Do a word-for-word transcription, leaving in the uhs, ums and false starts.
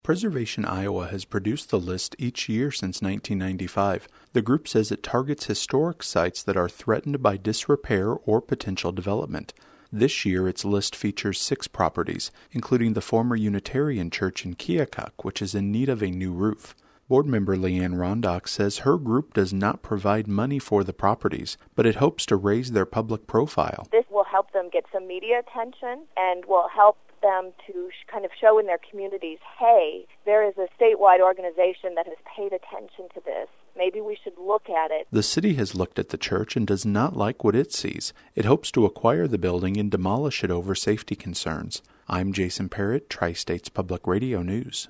Preservation Iowa has produced the list each year since nineteen ninety-five. The group says it targets historic sites that are threatened by disrepair or potential development. This year, its list features six properties, including the former Unitarian Church in Keokuk, which is in need of a new roof. Board member Leanne Rondock says her group does not provide money for the properties, but it hopes to raise their public profile. This will help them get some media attention and will help them to sh- kind of show in their communities, hey, there is a statewide organization that has paid attention to this. Maybe we should look at it. The city has looked at the church and does not like what it sees. It hopes to acquire the building and demolish it over safety concerns. I'm Jason Parrott, Tri-States Public Radio News.